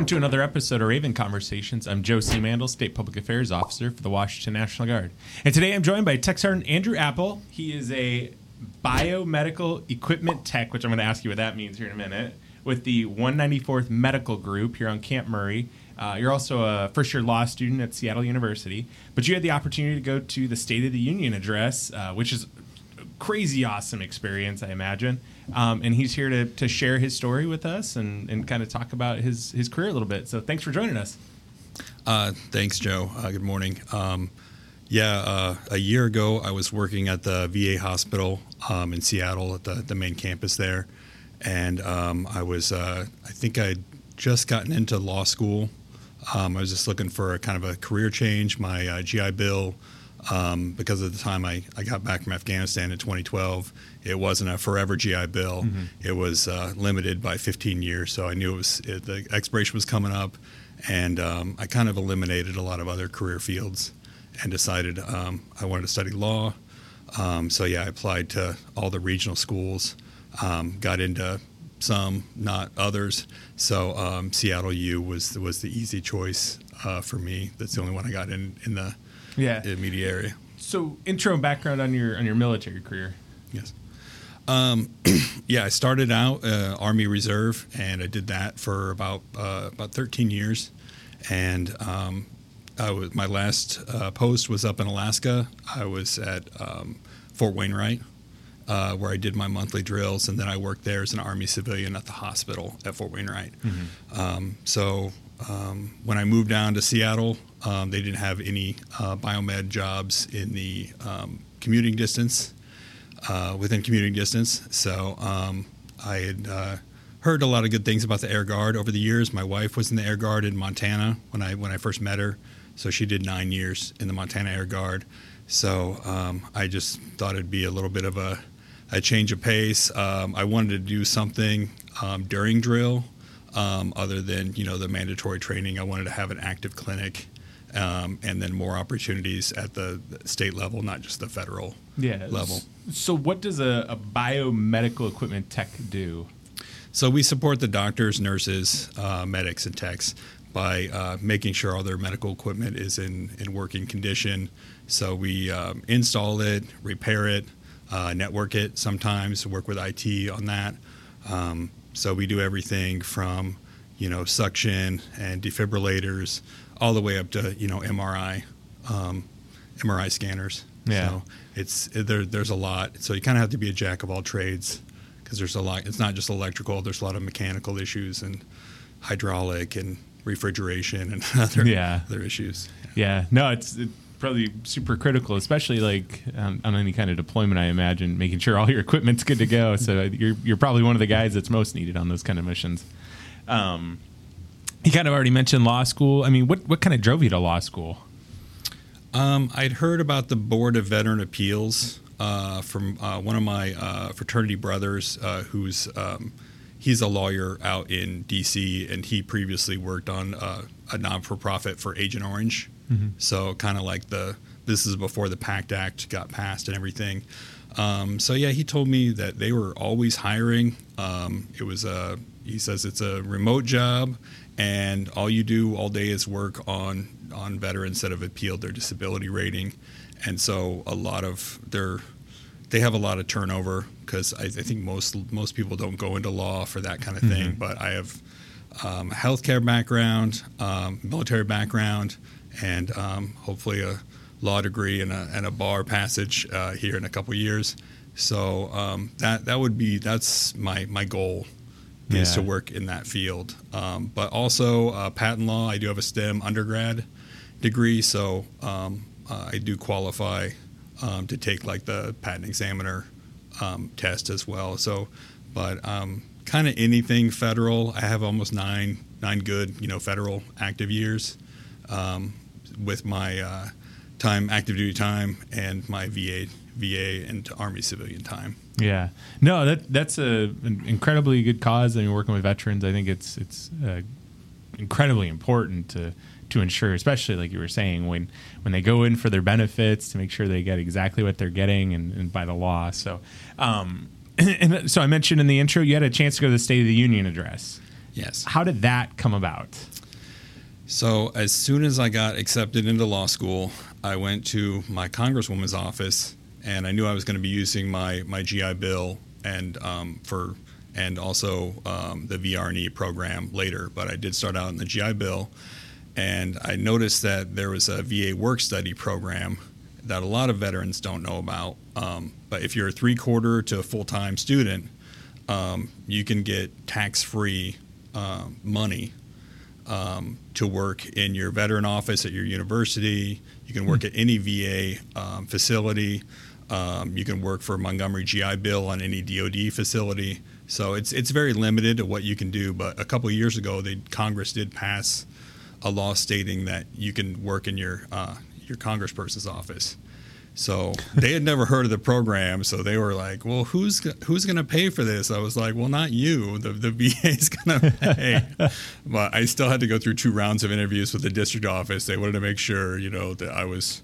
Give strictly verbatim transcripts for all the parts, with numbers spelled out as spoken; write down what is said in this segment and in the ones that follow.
Welcome to another episode of Raven Conversations. I'm Joe C. Mandel, State Public Affairs Officer for the Washington National Guard. And today I'm joined by Tech Sergeant Andrew Apple. He is a biomedical equipment tech, which I'm going to ask you what that means here in a minute, with the one ninety-fourth Medical Group here on Camp Murray. Uh, you're also a first-year law student at Seattle University, but you had the opportunity to go to the State of the Union address, uh, which is a crazy awesome experience, I imagine. Um, and he's here to, to share his story with us and, and kind of talk about his, his career a little bit. So thanks for joining us. Uh, thanks, Joe. Uh, good morning. Um, yeah, uh, a year ago, I was working at the V A hospital um, in Seattle at the, the main campus there. And um, I was, uh, I think I'd just gotten into law school. Um, I was just looking for a kind of a career change. My uh, G I Bill, um, because of the time I, I got back from Afghanistan in twenty twelve, it wasn't a forever G I Bill. Mm-hmm. It was uh, limited by fifteen years, so I knew it was it, the expiration was coming up, and um, I kind of eliminated a lot of other career fields and decided um, I wanted to study law. Um, so yeah, I applied to all the regional schools, um, got into some, not others. So um, Seattle U was was the easy choice uh, for me. That's the only one I got in in the yeah. immediate area. So intro and background on your on your military career. Yes. Um, yeah, I started out uh, Army Reserve, and I did that for about uh, about thirteen years. And um, I was, my last uh, post was up in Alaska. I was at um, Fort Wainwright, uh, where I did my monthly drills, and then I worked there as an Army civilian at the hospital at Fort Wainwright. Mm-hmm. Um, so um, when I moved down to Seattle, um, they didn't have any uh, biomed jobs in the um, commuting distance. Uh, within commuting distance. So um, I had uh, heard a lot of good things about the Air Guard over the years. My wife was in the Air Guard in Montana when I when I first met her. So she did nine years in the Montana Air Guard. So um, I just thought it'd be a little bit of a, a change of pace. Um, I wanted to do something um, during drill um, other than, you know, the mandatory training. I wanted to have an active clinic. Um, and then more opportunities at the state level, not just the federal yeah. level. So what does a, a biomedical equipment tech do? So we support the doctors, nurses, uh, medics, and techs by uh, making sure all their medical equipment is in, in working condition. So we um, install it, repair it, uh, network it sometimes, work with I T on that. Um, so we do everything from, you know, suction and defibrillators, all the way up to, you know, M R I, um, M R I scanners. Yeah. So it's there. There's a lot. So you kind of have to be a jack of all trades because there's a lot. It's not just electrical. There's a lot of mechanical issues and hydraulic and refrigeration and other yeah. other issues. Yeah. yeah. No, it's, it's probably super critical, especially like um, on any kind of deployment. I imagine making sure all your equipment's good to go. So you're you're probably one of the guys that's most needed on those kind of missions. Um, You kind of already mentioned law school. I mean, what, what kind of drove you to law school? Um, I'd heard about the Board of Veteran Appeals uh, from uh, one of my uh, fraternity brothers, uh, who's um, he's a lawyer out in D C, and he previously worked on uh, a non-for-profit for Agent Orange. Mm-hmm. So kind of like the this is before the PACT Act got passed and everything. Um, so yeah, he told me that they were always hiring. Um, it was a he says it's a remote job. And all you do all day is work on, on veterans that have appealed their disability rating. And so a lot of their, they have a lot of turnover because I, I think most most people don't go into law for that kind of thing. Mm-hmm. But I have um, a healthcare background, um, military background, and um, hopefully a law degree and a, and a bar passage uh, here in a couple years. So um, that that would be, that's my, my goal. Yeah. Is to work in that field. Um, but also uh, patent law, I do have a STEM undergrad degree, so um, uh, I do qualify um, to take like the patent examiner um, test as well. So, but um, kind of anything federal. I have almost nine nine good, you know, federal active years um, with my uh, time, active duty time, and my V A V A and Army civilian time. Yeah, no, that that's a an incredibly good cause. I mean, working with veterans, I think it's it's uh, incredibly important to to ensure, especially like you were saying, when when they go in for their benefits, to make sure they get exactly what they're getting and, and by the law. So, um, and, and so I mentioned in the intro, you had a chance to go to the State of the Union address. Yes. How did that come about? So as soon as I got accepted into law school, I went to my congresswoman's office, and I knew I was going to be using my, my G I Bill and um, for and also um, the V R N E program later. But I did start out in the G I Bill, and I noticed that there was a V A work study program that a lot of veterans don't know about. Um, but if you're a three-quarter to a full-time student, um, you can get tax-free uh, money um, to work in your veteran office at your university. You can work at any V A um, facility. Um, you can work for Montgomery G I Bill on any D O D facility. So it's it's very limited to what you can do. But a couple of years ago, they, Congress did pass a law stating that you can work in your uh, your congressperson's office. So they had never heard of the program, so they were like, "Well, who's who's going to pay for this?" I was like, "Well, not you. The the V A is going to pay." But I still had to go through two rounds of interviews with the district office. They wanted to make sure, you know, that I was,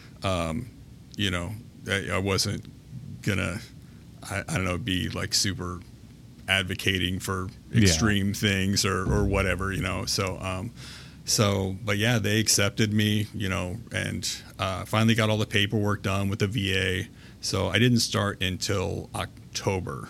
um, you know, I, I wasn't gonna, I, I don't know, be like super advocating for extreme yeah. things or or whatever, you know. So. Um, So, but yeah, they accepted me, you know, and uh, finally got all the paperwork done with the V A. So I didn't start until October,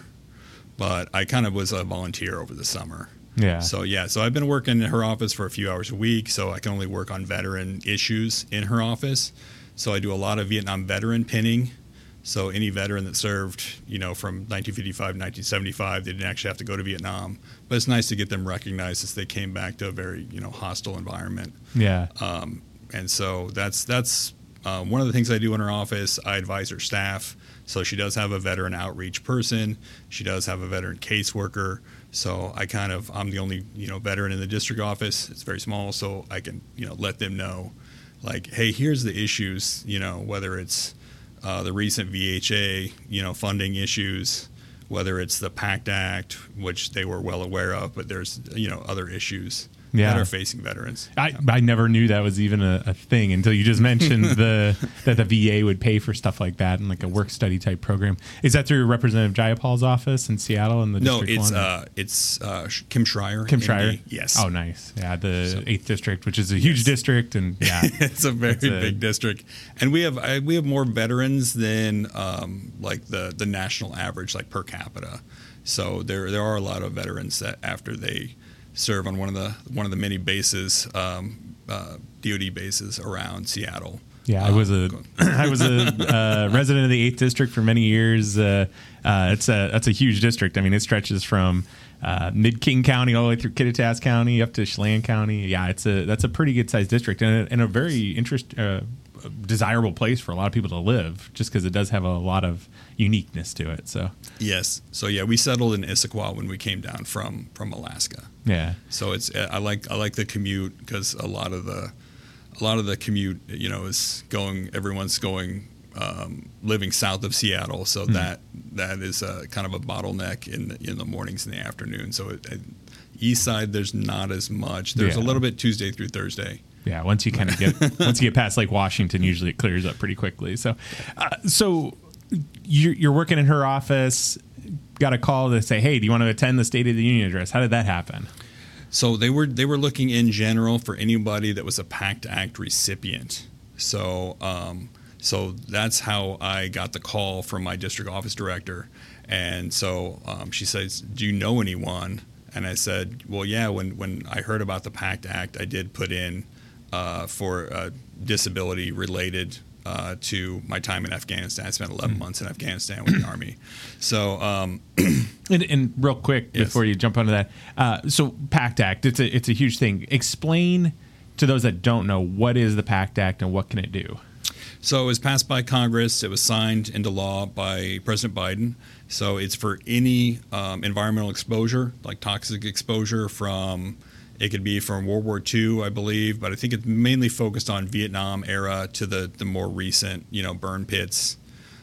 but I kind of was a volunteer over the summer. Yeah. So yeah, so I've been working in her office for a few hours a week. So I can only work on veteran issues in her office. So I do a lot of Vietnam veteran pinning. So any veteran that served, you know, from nineteen fifty-five to nineteen seventy-five, they didn't actually have to go to Vietnam. But it's nice to get them recognized as they came back to a very, you know, hostile environment. Yeah. Um, and so that's that's uh, one of the things I do in her office. I advise her staff. So she does have a veteran outreach person. She does have a veteran caseworker. So I kind of, I'm the only, you know, veteran in the district office. It's very small. So I can, you know, let them know, like, hey, here's the issues, you know, whether it's Uh, the recent V H A, you know, funding issues, whether it's the PACT Act, which they were well aware of, but there's, you know, other issues yeah. that are facing veterans. I, I never knew that was even a, a thing until you just mentioned the that the V A would pay for stuff like that in like a work study type program. Is that through Representative Jayapal's office in Seattle in the no, district? No, it's one? uh, it's uh, Kim Schreier. Kim Schreier. M D. Yes. Oh, nice. Yeah, the so, eighth district, which is a huge yes. district, and yeah, it's a very it's a, big district, and we have I, we have more veterans than um, like the the national average, like per capita. So there there are a lot of veterans that after they serve on one of the one of the many bases, um, uh, D O D bases around Seattle. Yeah, I was a I was a uh, resident of the eighth district for many years. Uh, uh, it's a that's a huge district. I mean, it stretches from uh, mid King County all the way through Kittitas County up to Chelan County. Yeah, it's a that's a pretty good sized district and a, and a very interest uh, desirable place for a lot of people to live, just because it does have a lot of uniqueness to it. So yes, so yeah, we settled in Issaquah when we came down from from Alaska. Yeah, so it's I like I like the commute because a lot of the a lot of the commute, you know, is going everyone's going um, living south of Seattle, so mm-hmm. that that is a kind of a bottleneck in the, in the mornings and the afternoon. So it, it, east side there's not as much. There's yeah. a little bit Tuesday through Thursday. Yeah, once you kind of get once you get past Lake Washington, usually it clears up pretty quickly. So, uh, so you're, you're working in her office. Got a call to say, "Hey, do you want to attend the State of the Union address?" How did that happen? So they were they were looking in general for anybody that was a PACT Act recipient. So um, so that's how I got the call from my district office director. And so um, she says, "Do you know anyone?" And I said, "Well, yeah. When when I heard about the PACT Act, I did put in." Uh, for uh, disability related uh, to my time in Afghanistan. I spent eleven mm-hmm. months in Afghanistan with the Army. So, um, and, and real quick yes. before you jump onto that, uh, so PACT Act, it's a it's a huge thing. Explain to those that don't know, what is the PACT Act and what can it do? So it was passed by Congress. It was signed into law by President Biden. So it's for any um, environmental exposure, like toxic exposure from. It could be from World War Two, I believe, but I think it's mainly focused on Vietnam era to the, the more recent, you know, burn pits.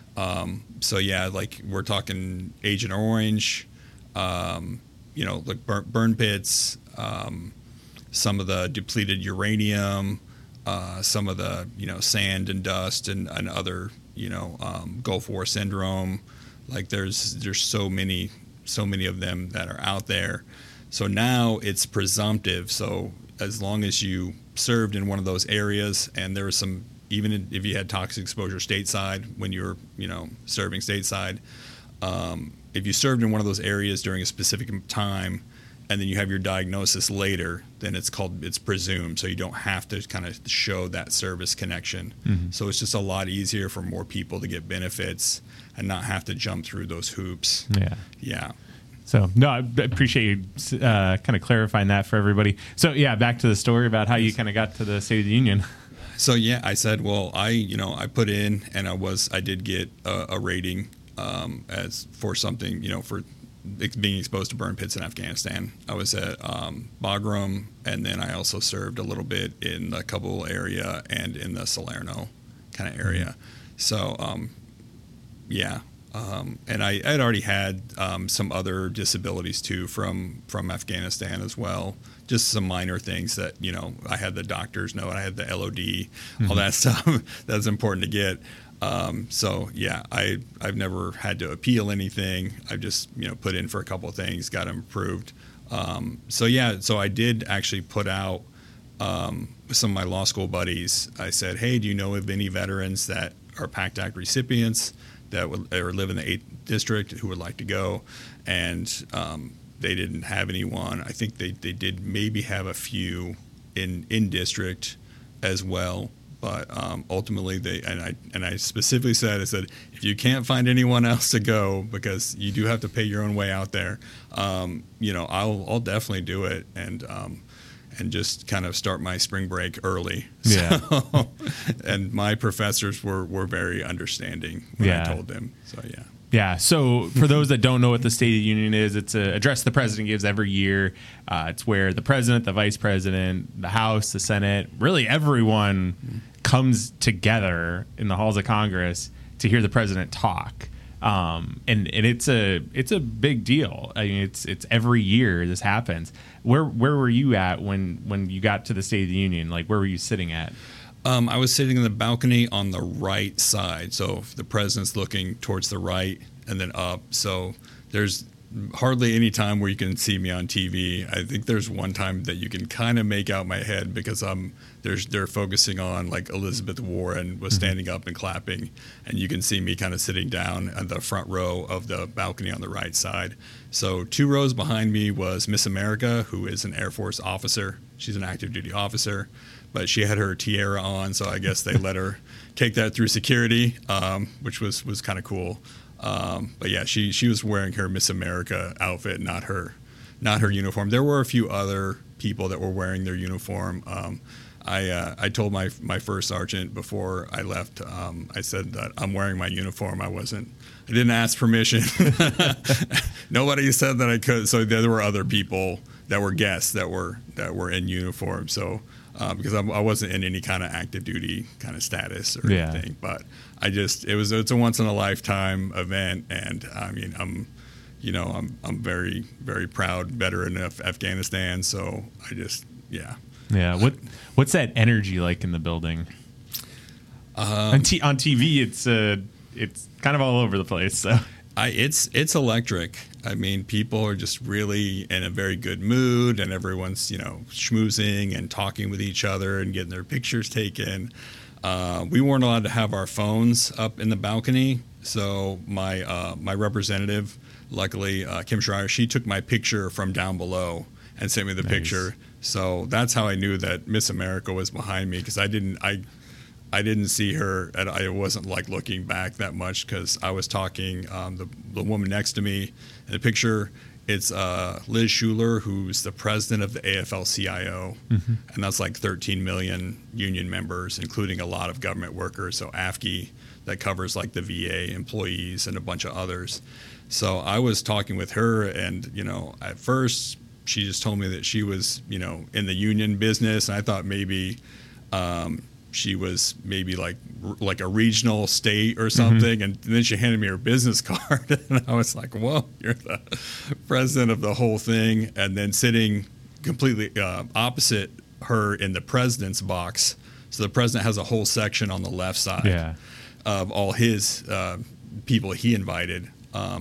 Um, so, yeah, like we're talking Agent Orange, um, you know, like burn, burn pits, um, some of the depleted uranium, uh, some of the, you know, sand and dust and, and other, you know, um, Gulf War syndrome. Like there's there's so many, so many of them that are out there. So now it's presumptive. So as long as you served in one of those areas, and there was some, even if you had toxic exposure stateside when you were, you know, serving stateside, um, if you served in one of those areas during a specific time, and then you have your diagnosis later, then it's called, it's presumed. So you don't have to kind of show that service connection. Mm-hmm. So it's just a lot easier for more people to get benefits and not have to jump through those hoops. Yeah. Yeah. So, no, I appreciate you uh, kind of clarifying that for everybody. So, yeah, back to the story about how you kind of got to the State of the Union. So, yeah, I said, well, I, you know, I put in and I was, I did get a, a rating um, as for something, you know, for being exposed to burn pits in Afghanistan. I was at um, Bagram, and then I also served a little bit in the Kabul area and in the Salerno kind of area. Mm-hmm. So, um, yeah. Um, and I had already had um, some other disabilities too from from Afghanistan as well. Just some minor things that, you know, I had the doctor's note, I had the L O D, mm-hmm. all that stuff that's important to get. Um, so yeah, I I've never had to appeal anything. I've just, you know, put in for a couple of things, got them approved. Um, so yeah, so I did actually put out um, with some of my law school buddies. I said, hey, do you know of any veterans that are PACT Act recipients that would or live in the eighth district who would like to go? And um, they didn't have anyone. I think they, they did maybe have a few in in district as well, but um, ultimately they and I and I specifically said I said if you can't find anyone else to go, because you do have to pay your own way out there, um, you know, I'll I'll definitely do it. And um, and just kind of start my spring break early. Yeah. So, and my professors were, were very understanding when yeah. I told them. So, yeah. Yeah. So for those that don't know what the State of the Union is, it's an address the president gives every year. Uh, it's where the president, the vice president, the House, the Senate, really everyone mm-hmm. comes together in the halls of Congress to hear the president talk. Um, and, and it's a it's a big deal. I mean, it's it's every year this happens. Where where were you at when, when you got to the State of the Union? Like, where were you sitting at? Um, I was sitting in the balcony on the right side. So the president's looking towards the right and then up. So there's hardly any time where you can see me on T V. I think there's one time that you can kind of make out my head because I'm there's they're focusing on like Elizabeth Warren was standing up and clapping, and you can see me kind of sitting down at the front row of the balcony on the right side. So two rows behind me was Miss America, who is an Air Force officer. She's an active duty officer, but she had her tiara on, so I guess they let her take that through security, um, which was was kind of cool. Um, but yeah, she she was wearing her Miss America outfit, not her not her uniform. There were a few other people that were wearing their uniform. Um, I uh, I told my my first sergeant before I left. Um, I said that I'm wearing my uniform. I wasn't. I didn't ask permission. Nobody said that I could. So there were other people that were guests that were that were in uniform. So. Uh, because I'm, I wasn't in any kind of active duty kind of status or yeah. anything, but I just it was it's a once in a lifetime event, and I mean I'm, you know I'm I'm very very proud veteran of Afghanistan, so I just yeah yeah what what's that energy like in the building? Um, on, t- on T V, it's uh it's kind of all over the place. So. I, it's it's electric. I mean, people are just really in a very good mood, and everyone's, you know, schmoozing and talking with each other and getting their pictures taken. Uh, we weren't allowed to have our phones up in the balcony, so my uh, my representative, luckily uh, Kim Schreier, she took my picture from down below and sent me the nice. picture. So that's how I knew that Miss America was behind me, because I didn't I. I didn't see her, and I wasn't like looking back that much because I was talking. Um, the the woman next to me in the picture, it's uh, Liz Schuler, who's the president of the A F L C I O, mm-hmm. and that's like thirteen million union members, including a lot of government workers. So A F G E, that covers like the V A employees and a bunch of others. So I was talking with her, and you know, at first she just told me that she was, you know, in the union business, and I thought maybe. Um, She was maybe like like a regional state or something, mm-hmm. and then she handed me her business card, and I was like, "Whoa, you're the president of the whole thing!" And then sitting completely uh, opposite her in the president's box, so the president has a whole section on the left side yeah. of all his uh, people he invited, um,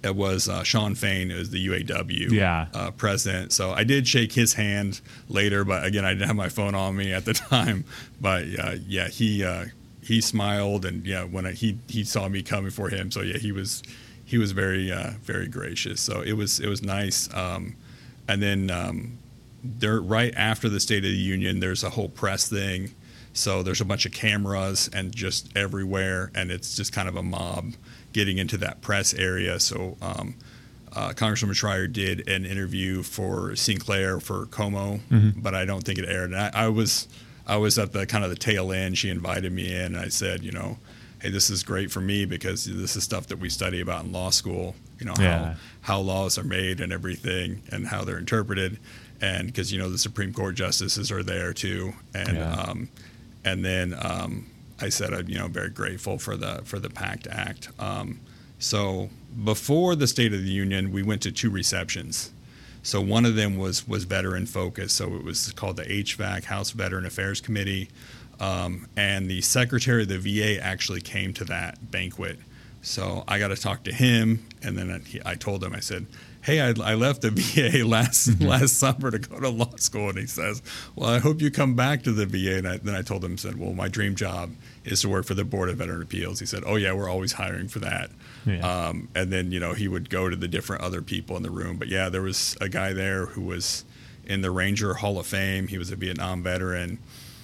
it was uh, Sean Fain, who was the U A W yeah. uh, president. So I did shake his hand later, but again, I didn't have my phone on me at the time. But uh, yeah, he uh, he smiled, and yeah, when I, he he saw me coming for him, so yeah, he was he was very uh, very gracious. So it was it was nice. Um, and then um, there, right after the State of the Union, there's a whole press thing. So there's a bunch of cameras and just everywhere, and it's just kind of a mob getting into that press area. So um, uh, Congresswoman Schreier did an interview for Sinclair for Como, mm-hmm. but I don't think it aired. And I, I was I was at the kind of the tail end. She invited me in, and I said, you know, hey, this is great for me because this is stuff that we study about in law school. You know, yeah. how how laws are made and everything, and how they're interpreted, and because you know the Supreme Court justices are there too, and yeah. um, and then. Um, I said I'm you know very grateful for the for the PACT Act. Um, so before the State of the Union, we went to two receptions. So one of them was was veteran focused. So it was called the H V A C, House Veteran Affairs Committee, um, and the Secretary of the V A actually came to that banquet. So I got to talk to him, and then I, I told him, I said, hey, I, I left the V A last mm-hmm. last summer to go to law school. And he says, well, I hope you come back to the V A. And I, then I told him, said, well, my dream job is to work for the Board of Veteran Appeals. He said, oh, yeah, we're always hiring for that. Yeah. Um, and then, you know, he would go to the different other people in the room. But, yeah, there was a guy there who was in the Ranger Hall of Fame. He was a Vietnam veteran.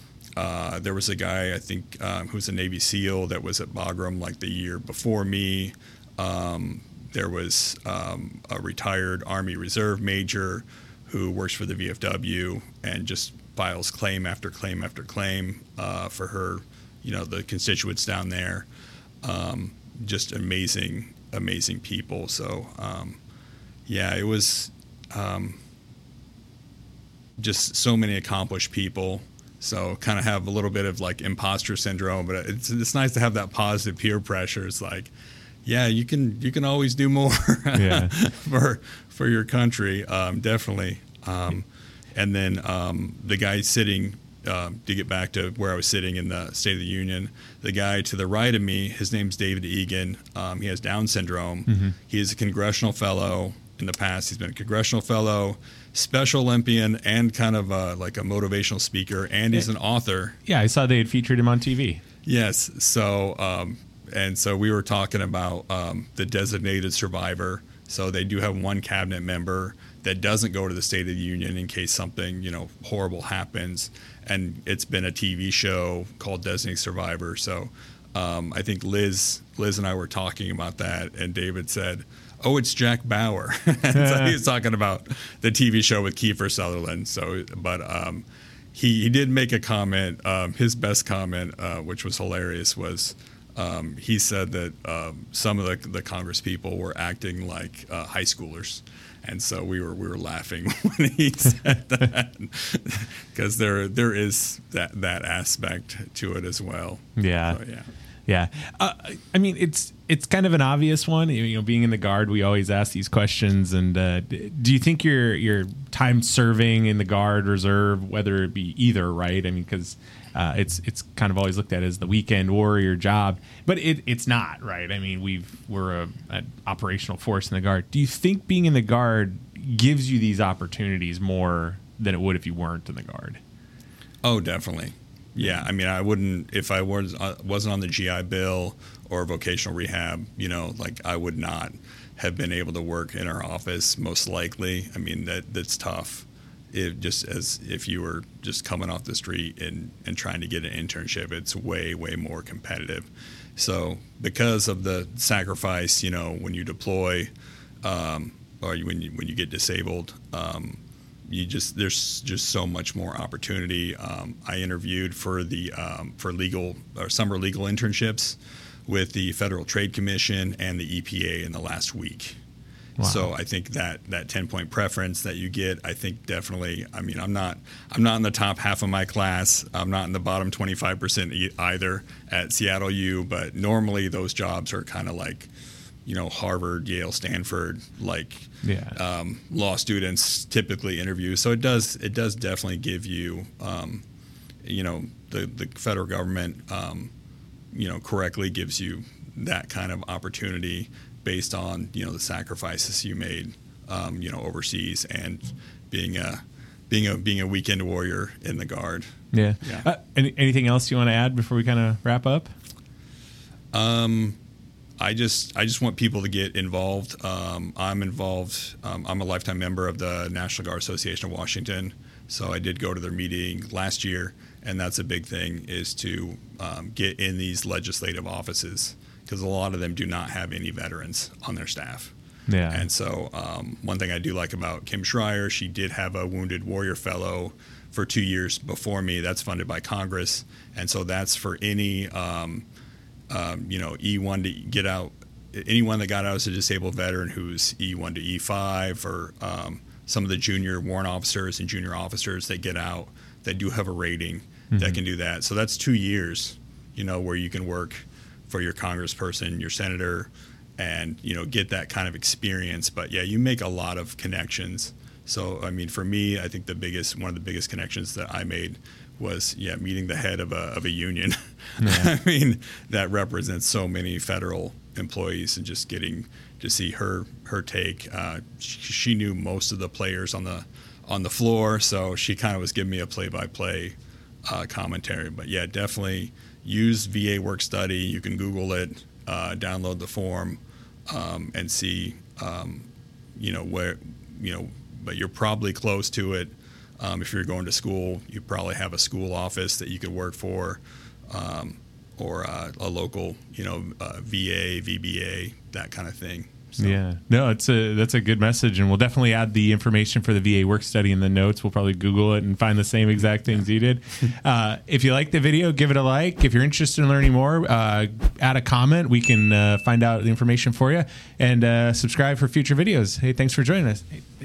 Uh, there was a guy, I think, um, who was a Navy SEAL that was at Bagram like the year before me. Um There was um, a retired Army Reserve major who works for the V F W and just files claim after claim after claim uh, for her, you know, the constituents down there. Um, just amazing, amazing people. So, um, yeah, it was um, just so many accomplished people. So kind of have a little bit of like imposter syndrome, but it's it's nice to have that positive peer pressure. It's like, yeah, you can you can always do more yeah. for for your country, um, definitely. Um, and then um, the guy sitting, uh, to get back to where I was sitting in the State of the Union, the guy to the right of me, his name's David Egan. Um, he has Down syndrome. Mm-hmm. He is a congressional fellow. In the past, he's been a congressional fellow, Special Olympian, and kind of a, like a motivational speaker, and he's an author. Yeah, I saw they had featured him on T V. Yes, so... Um, And so we were talking about um, the designated survivor. So they do have one cabinet member that doesn't go to the State of the Union in case something, you know, horrible happens. And it's been a T V show called Designated Survivor. So um, I think Liz, Liz and I were talking about that, and David said, "Oh, it's Jack Bauer." And so he was talking about the T V show with Kiefer Sutherland. So, but um, he he did make a comment. Um, his best comment, uh, which was hilarious, was. Um, he said that um, some of the, the Congress people were acting like uh, high schoolers, and so we were we were laughing when he said that because there there is that that aspect to it as well. Yeah, so, yeah, yeah. Uh, I mean, it's it's kind of an obvious one. You know, being in the Guard, we always ask these questions. And uh, do you think your your time serving in the Guard, Reserve, whether it be either, right? I mean, because Uh, it's it's kind of always looked at as the weekend warrior job, but it, it's not, right? I mean, we've we're a, an operational force in the Guard. Do you think being in the Guard gives you these opportunities more than it would if you weren't in the Guard? Oh, definitely. Yeah, I mean, I wouldn't if I was uh, wasn't on the G I Bill or vocational rehab. You know, like I would not have been able to work in our office. Most likely, I mean that that's tough. It just as if you were just coming off the street and, and trying to get an internship, it's way, way more competitive. So because of the sacrifice, you know, when you deploy um, or you, when you when you get disabled, um, you just there's just so much more opportunity. Um, I interviewed for the um, for legal or summer legal internships with the Federal Trade Commission and the E P A in the last week. Wow. So I think that that ten-point preference that you get, I think definitely. I mean, I'm not I'm not in the top half of my class. I'm not in the bottom twenty-five percent either at Seattle U. But normally those jobs are kind of like, you know, Harvard, Yale, Stanford, like yeah. um, law students typically interview. So it does it does definitely give you, um, you know, the the federal government, um, you know, correctly gives you that kind of opportunity based on, you know, the sacrifices you made, um, you know, overseas and being a being a being a weekend warrior in the Guard. Yeah. Yeah. Uh, any, anything else you want to add before we kind of wrap up? Um, I just I just want people to get involved. Um, I'm involved. Um, I'm a lifetime member of the National Guard Association of Washington, so I did go to their meeting last year, and that's a big thing, is to um, get in these legislative offices, because a lot of them do not have any veterans on their staff. Yeah. And so um, one thing I do like about Kim Schreier, she did have a Wounded Warrior Fellow for two years before me. That's funded by Congress, and so that's for any um, um, you know E one to get out. Anyone that got out as a disabled veteran who's E one to E five, or um, some of the junior warrant officers and junior officers that get out that do have a rating mm-hmm. that can do that. So that's two years, you know, where you can work for your congressperson, your senator, and, you know, get that kind of experience. But yeah, you make a lot of connections. So, I mean, for me, I think the biggest, one of the biggest connections that I made was, yeah, meeting the head of a, of a union. Yeah. I mean, that represents so many federal employees, and just getting to see her, her take. Uh, she, she knew most of the players on the, on the floor. So she kind of was giving me a play by play uh, commentary. But yeah, definitely use V A Work Study. You can Google it, uh, download the form, um, and see, um, you know, where, you know, but you're probably close to it. Um, if you're going to school, you probably have a school office that you could work for, um, or uh, a local, you know, uh, V A, V B A, that kind of thing. So. Yeah, no, it's a that's a good message, and we'll definitely add the information for the V A work study in the notes. We'll probably Google it and find the same exact things you did. Uh, if you like the video, give it a like. If you're interested in learning more, uh, add a comment. We can uh, find out the information for you, and uh, subscribe for future videos. Hey, thanks for joining us. Hey.